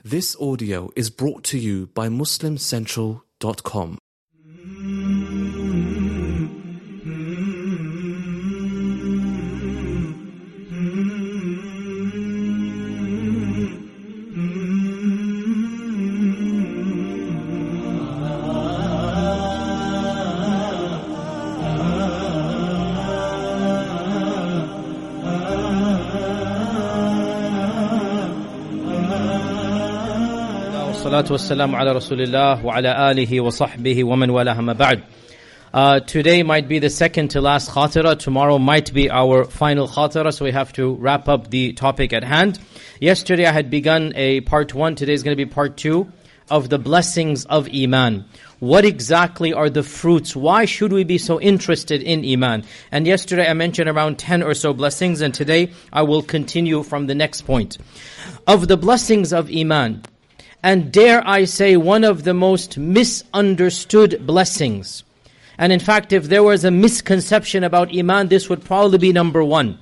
This audio is brought to you by MuslimCentral.com. Salatu wassalamu ala Rasulillah wa ala alihi wa sahbihi wa man walaha ma ba'd. Today might be the second to last khatira. Tomorrow might be our final khatira, so we have to wrap up the topic at hand. Yesterday I had begun a part 1. Today is going to be part 2 of the blessings of Iman. What exactly are the fruits? Why should we be so interested in Iman? And yesterday I mentioned around 10 or so blessings, and today I will continue from the next point. Of the blessings of Iman, and dare I say, one of the most misunderstood blessings. And in fact, if there was a misconception about Iman, this would probably be number 1.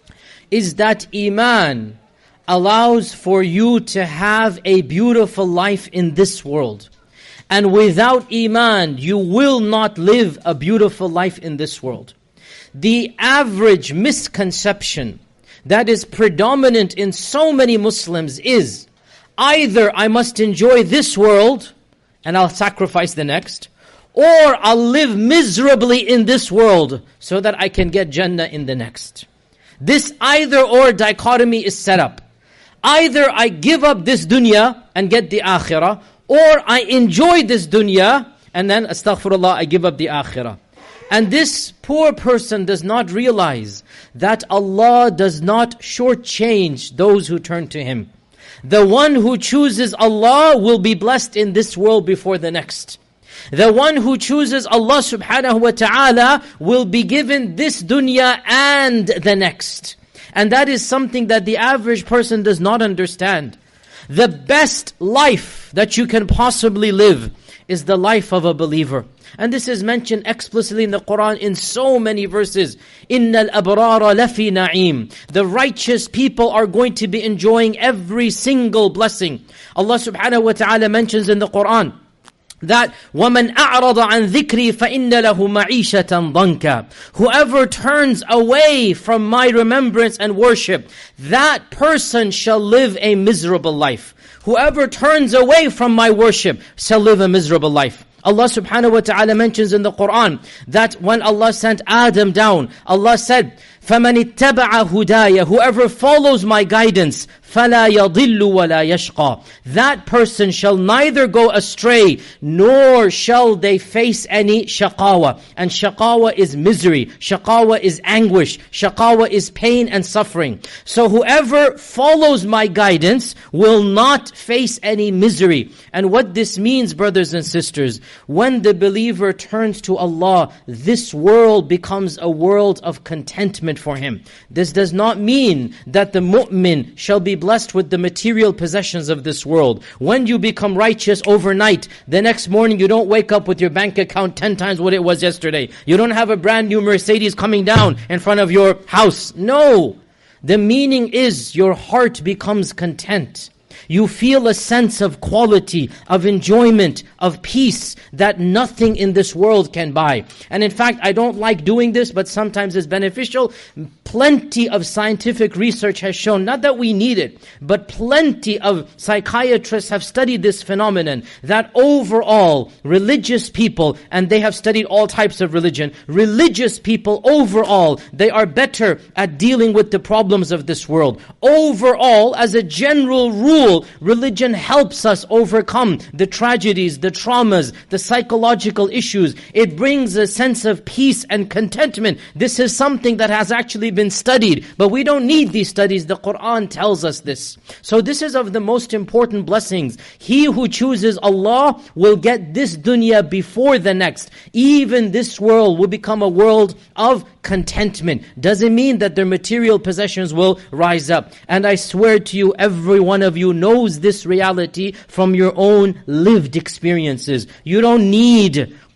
Is that Iman allows for you to have a beautiful life in this world. And without Iman, you will not live a beautiful life in this world. The average misconception that is predominant in so many Muslims is, either I must enjoy this world and I'll sacrifice the next, or I'll live miserably in this world so that I can get Jannah in the next. This either or dichotomy is set up. Either I give up this dunya and get the akhirah, or I enjoy this dunya and then, astaghfirullah, I give up the akhirah. And this poor person does not realize that Allah does not shortchange those who turn to Him. The one who chooses Allah will be blessed in this world before the next. The one who chooses Allah subhanahu wa ta'ala will be given this dunya and the next. And that is something that the average person does not understand. The best life that you can possibly live is the life of a believer. And this is mentioned explicitly in the Quran in so many verses. إِنَّ الْأَبْرَارَ لَفِي نَعِيمٍ. The righteous people are going to be enjoying every single blessing. Allah subhanahu wa ta'ala mentions in the Quran that وَمَنْ أَعْرَضَ عَنْ ذِكْرِي فَإِنَّ لَهُ مَعِيشَةً ضَنْكًا. Whoever turns away from my remembrance and worship, that person shall live a miserable life. Whoever turns away from my worship shall live a miserable life. Allah subhanahu wa ta'ala mentions in the Quran that when Allah sent Adam down, Allah said, فَمَنِ اتَّبَعَ هُدَايَ. Whoever follows my guidance, فَلَا يَضِلُّ وَلَا يَشْقَى. That person shall neither go astray, nor shall they face any shaqawa. And shaqawa is misery. Shaqawa is anguish. Shaqawa is pain and suffering. So whoever follows my guidance will not face any misery. And what this means, brothers and sisters, when the believer turns to Allah, this world becomes a world of contentment for him. This does not mean that the mu'min shall be blessed with the material possessions of this world. When you become righteous overnight, the next morning you don't wake up with your bank account 10 times what it was yesterday. You don't have a brand new Mercedes coming down in front of your house. No. The meaning is your heart becomes content. You feel a sense of quality, of enjoyment, of peace that nothing in this world can buy. And in fact, I don't like doing this, but sometimes it's beneficial. Plenty of scientific research has shown, not that we need it, but plenty of psychiatrists have studied this phenomenon, that overall, religious people, and they have studied all types of religion, religious people overall, they are better at dealing with the problems of this world. Overall, as a general rule, religion helps us overcome the tragedies, the traumas, the psychological issues. It brings a sense of peace and contentment. This is something that has actually been studied, but we don't need these studies. The Quran tells us this. So this is of the most important blessings. He who chooses Allah will get this dunya before the next. Even this world will become a world of contentment. Doesn't mean that their material possessions will rise up. And I swear to you, every one of you knows this reality from your own lived experiences. You don't need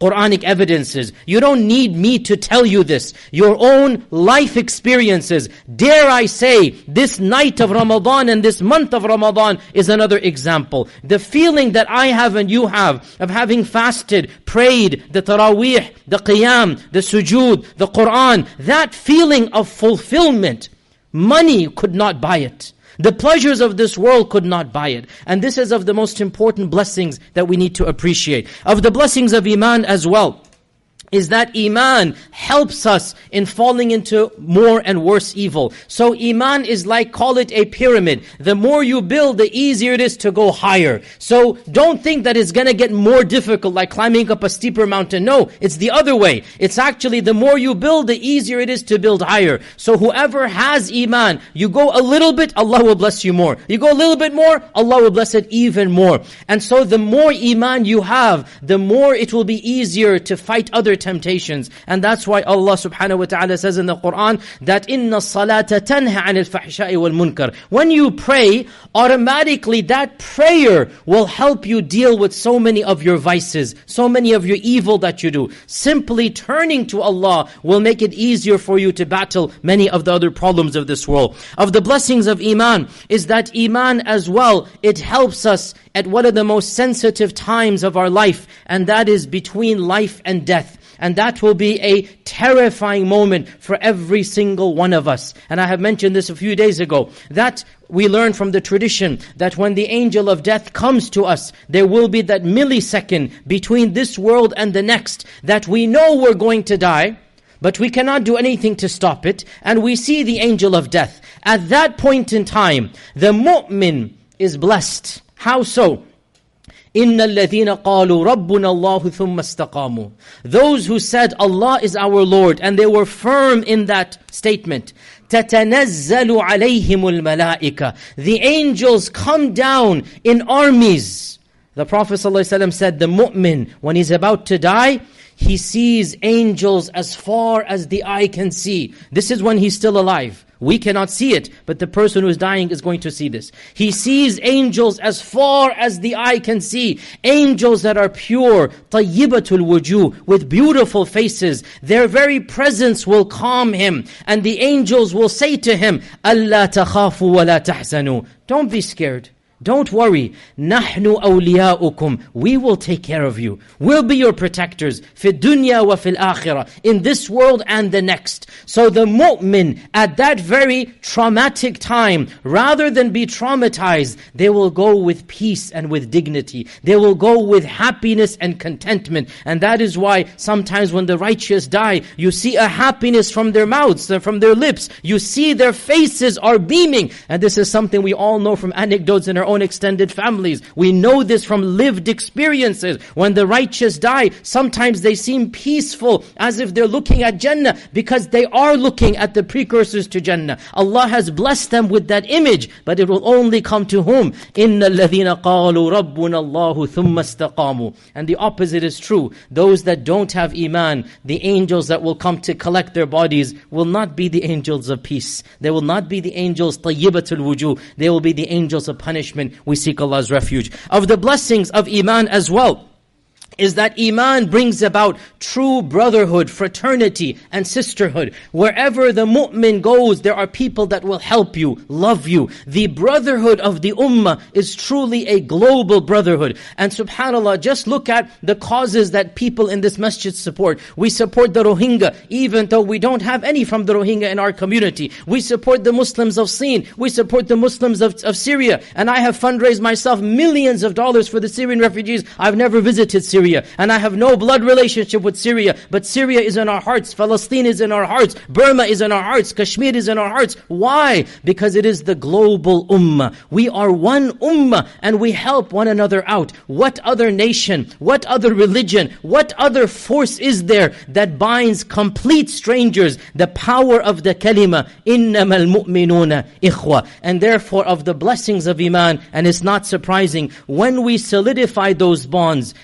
Quranic evidences. You don't need me to tell you this. Your own life experiences. Dare I say, this night of Ramadan and this month of Ramadan is another example. The feeling that I have and you have of having fasted, prayed, the Taraweeh, the Qiyam, the Sujood, the Quran, that feeling of fulfillment, money could not buy it. The pleasures of this world could not buy it. And this is of the most important blessings that we need to appreciate. Of the blessings of Iman as well, is that Iman helps us in falling into more and worse evil. So Iman is like, call it a pyramid. The more you build, the easier it is to go higher. So don't think that it's going to get more difficult, like climbing up a steeper mountain. No, it's the other way. It's actually the more you build, the easier it is to build higher. So whoever has Iman, you go a little bit, Allah will bless you more. You go a little bit more, Allah will bless it even more. And so the more Iman you have, the more it will be easier to fight other temptations. And that's why Allah subhanahu wa ta'ala says in the Quran that inna salata tanha anil fahsha'i wal munkar. When you pray, automatically that prayer will help you deal with so many of your vices, so many of your evil that you do. Simply turning to Allah will make it easier for you to battle many of the other problems of this world. Of the blessings of Iman is that Iman as well, it helps us at one of the most sensitive times of our life, and that is between life and death. And that will be a terrifying moment for every single one of us. And I have mentioned this a few days ago, that we learn from the tradition that when the angel of death comes to us, there will be that millisecond between this world and the next, that we know we're going to die, but we cannot do anything to stop it, and we see the angel of death. At that point in time, the mu'min is blessed. How so? إِنَّ الَّذِينَ قَالُوا رَبُّنَا اللَّهُ ثُمَّ اسْتَقَامُوا. Those who said, Allah is our Lord, and they were firm in that statement. تَتَنَزَّلُ عَلَيْهِمُ الْمَلَائِكَةِ. The angels come down in armies. The Prophet ﷺ said, the mu'min, when he's about to die, he sees angels as far as the eye can see. This is when he's still alive. We cannot see it, but the person who is dying is going to see this. He sees angels as far as the eye can see. Angels that are pure, طَيِّبَةُ الْوُجُوهِ, with beautiful faces. Their very presence will calm him. And the angels will say to him, أَلَّا تَخَافُوا وَلَا تَحْزَنُوا. Don't be scared. Don't worry. نَحْنُ أَوْلِيَاؤُكُمْ. We will take care of you. We'll be your protectors. فِي الدُّنْيَا وَفِي الْآخِرَةِ. In this world and the next. So the mu'min, at that very traumatic time, rather than be traumatized, they will go with peace and with dignity. They will go with happiness and contentment. And that is why sometimes when the righteous die, you see a happiness from their mouths, from their lips. You see their faces are beaming. And this is something we all know from anecdotes in our own extended families. We know this from lived experiences. When the righteous die, sometimes they seem peaceful, as if they're looking at Jannah, because they are looking at the precursors to Jannah. Allah has blessed them with that image, but it will only come to whom? إِنَّ الَّذِينَ قَالُوا رَبُّنَا اللَّهُ ثُمَّ اسْتَقَامُوا. And the opposite is true. Those that don't have Iman, the angels that will come to collect their bodies will not be the angels of peace. They will not be the angels طَيِّبَةُ الْوُجُوهِ. They will be the angels of punishment. We seek Allah's refuge. Of the blessings of Iman as well, is that Iman brings about true brotherhood, fraternity, and sisterhood. Wherever the mu'min goes, there are people that will help you, love you. The brotherhood of the ummah is truly a global brotherhood. And subhanAllah, just look at the causes that people in this masjid support. We support the Rohingya, even though we don't have any from the Rohingya in our community. We support the Muslims of Sin. We support the Muslims of Syria. And I have fundraised myself millions of dollars for the Syrian refugees. I've never visited Syria. And I have no blood relationship with Syria, but Syria is in our hearts, Palestine is in our hearts, Burma is in our hearts, Kashmir is in our hearts. Why? Because it is the global ummah. We are one ummah and we help one another out. What other nation, what other religion, what other force is there that binds complete strangers? The power of the kalima, إِنَّمَا الْمُؤْمِنُونَ إِخْوَةً. And therefore of the blessings of Iman, and it's not surprising, when we solidify those bonds and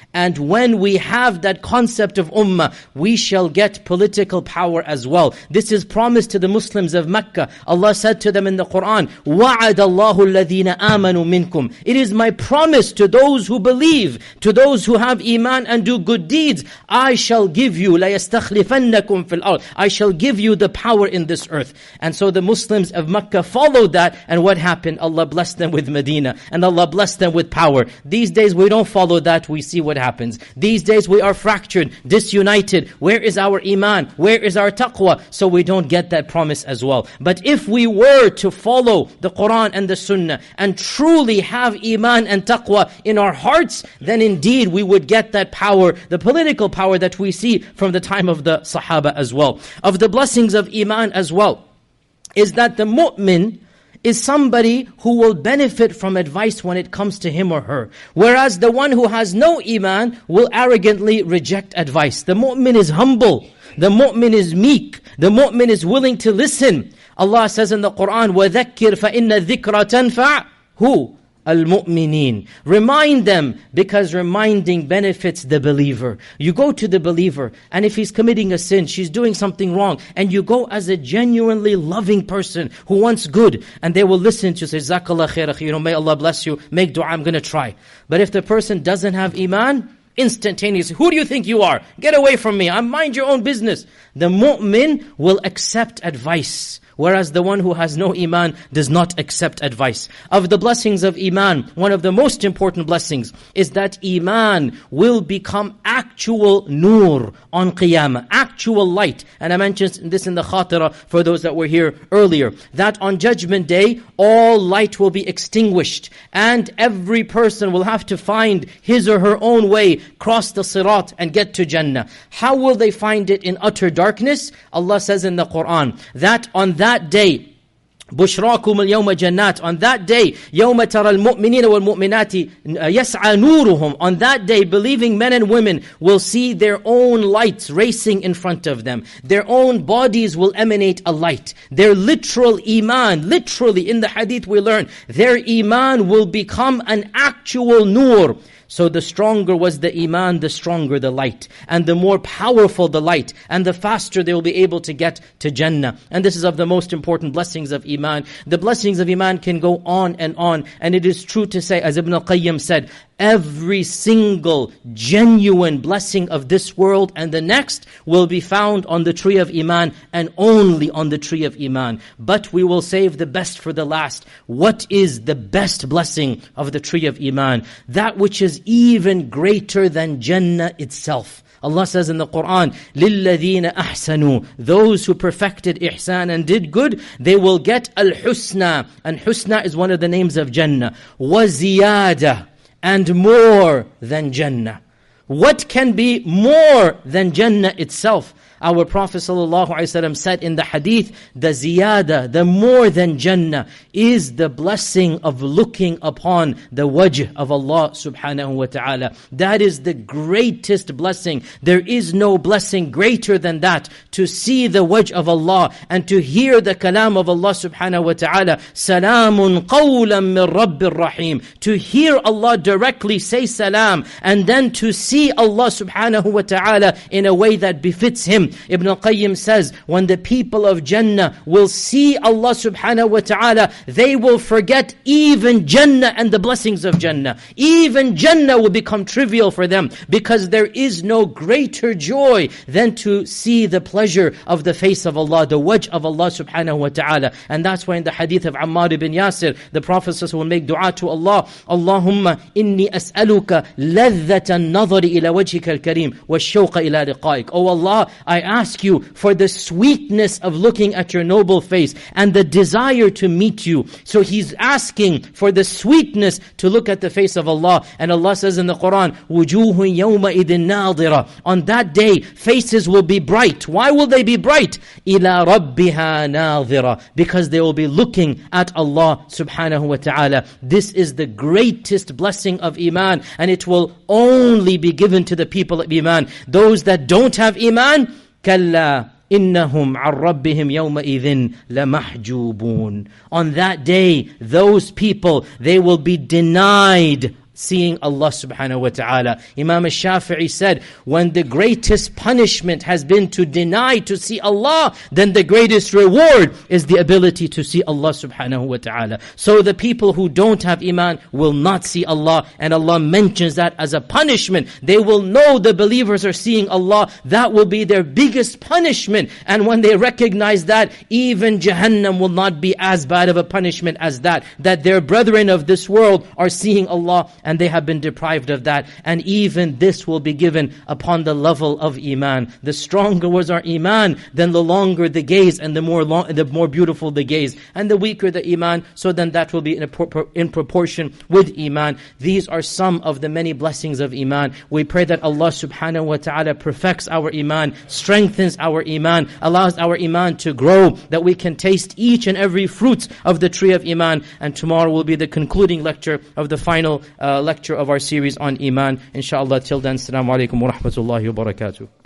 And when we have that concept of ummah, we shall get political power as well. This is promised to the Muslims of Mecca. Allah said to them in the Quran, وَعَدَ اللَّهُ الَّذِينَ آمَنُوا مِنْكُمْ. It is my promise to those who believe, to those who have iman and do good deeds, I shall give you, لَيَسْتَخْلِفَنَّكُمْ فِي الْأَرْضِ. I shall give you the power in this earth. And so the Muslims of Mecca followed that, and what happened? Allah blessed them with Medina, and Allah blessed them with power. These days we don't follow that, we see what happens. These days we are fractured, disunited. Where is our iman? Where is our taqwa? So we don't get that promise as well. But if we were to follow the Quran and the Sunnah and truly have iman and taqwa in our hearts, then indeed we would get that power, the political power that we see from the time of the Sahaba as well. Of the blessings of iman as well, is that the mu'min is somebody who will benefit from advice when it comes to him or her. Whereas the one who has no iman will arrogantly reject advice. The mu'min is humble. The mu'min is meek. The mu'min is willing to listen. Allah says in the Quran, وَذَكِّرْ فَإِنَّ الذِّكْرَ تَنْفَعُ Who? Al-mu'mineen. Remind them, because reminding benefits the believer. You go to the believer, and if he's committing a sin, she's doing something wrong, and you go as a genuinely loving person who wants good, and they will listen to you, say, Jazakallah khair akhi, may Allah bless you, make dua, I'm going to try. But if the person doesn't have iman, instantaneously, who do you think you are? Get away from me, mind your own business. The mu'min will accept advice, whereas the one who has no iman does not accept advice. Of the blessings of iman, one of the most important blessings is that iman will become actual nur on qiyamah, actual light. And I mentioned this in the khatira for those that were here earlier, that on Judgment Day, all light will be extinguished, and every person will have to find his or her own way, cross the sirat and get to Jannah. How will they find it in utter darkness? Allah says in the Quran, that on that day, بشراكم اليوم جنات, on that day, يوم ترى المؤمنين والمؤمنات يسعى نورهم, on that day, believing men and women will see their own lights racing in front of them. Their own bodies will emanate a light. Their literal iman, literally in the hadith we learn, their iman will become an actual nur. So the stronger was the iman, the stronger the light. And the more powerful the light, and the faster they will be able to get to Jannah. And this is of the most important blessings of iman. The blessings of iman can go on. And it is true to say, as Ibn al-Qayyim said, every single genuine blessing of this world and the next will be found on the tree of iman, and only on the tree of iman. But we will save the best for the last. What is the best blessing of the tree of iman? That which is even greater than Jannah itself. Allah says in the Quran, لِلَّذِينَ أَحْسَنُوا, those who perfected ihsan and did good, they will get al-husna. And husna is one of the names of Jannah. وَزِيَادَةً, and more than Jannah. What can be more than Jannah itself? Our Prophet ﷺ said in the hadith, the ziyada, the more than Jannah, is the blessing of looking upon the wajh of Allah subhanahu wa ta'ala. That is the greatest blessing. There is no blessing greater than that. To see the wajh of Allah and to hear the kalam of Allah subhanahu wa ta'ala. Salamun qawlan min Rabbir Rahim. To hear Allah directly say salam, and then to see Allah subhanahu wa ta'ala in a way that befits Him. Ibn al-Qayyim says, when the people of Jannah will see Allah subhanahu wa ta'ala, they will forget even Jannah and the blessings of Jannah. Even Jannah will become trivial for them, because there is no greater joy than to see the pleasure of the face of Allah, the wajh of Allah subhanahu wa ta'ala. And that's why in the hadith of Ammar ibn Yasir, the Prophet will make dua to Allah, Allahumma inni as'aluka ladhata an-nadhari ila wajhika al-kareem wa shawqa ila liqa'ik. Oh Allah, I ask you for the sweetness of looking at your noble face and the desire to meet you. So he's asking for the sweetness to look at the face of Allah. And Allah says in the Quran, وُجُوهٌ يَوْمَئِذٍ نَاظِرَةٌ. On that day, faces will be bright. Why will they be bright? إِلَى رَبِّهَا نَاظِرَةٌ. Because they will be looking at Allah subhanahu wa ta'ala. This is the greatest blessing of iman, and it will only be given to the people of iman. Those that don't have iman, كَلَّا إِنَّهُمْ عَنْ رَبِّهِمْ يَوْمَئِذٍ لَمَحْجُوبُونَ. On that day, those people, they will be denied seeing Allah subhanahu wa ta'ala. Imam al-Shafi'i said, when the greatest punishment has been to deny to see Allah, then the greatest reward is the ability to see Allah subhanahu wa ta'ala. So the people who don't have iman will not see Allah, and Allah mentions that as a punishment. They will know the believers are seeing Allah. That will be their biggest punishment. And when they recognize that, even Jahannam will not be as bad of a punishment as that their brethren of this world are seeing Allah and they have been deprived of that. And even this will be given upon the level of iman. The stronger was our iman, then the longer the gaze and the more beautiful the gaze. And the weaker the iman, so then that will be in proportion with iman. These are some of the many blessings of iman. We pray that Allah subhanahu wa ta'ala perfects our iman, strengthens our iman, allows our iman to grow, that we can taste each and every fruit of the tree of iman. And tomorrow will be the concluding lecture of the final lecture of our series on iman. Inshallah, till then, assalamu alaikum wa rahmatullahi wa barakatuh.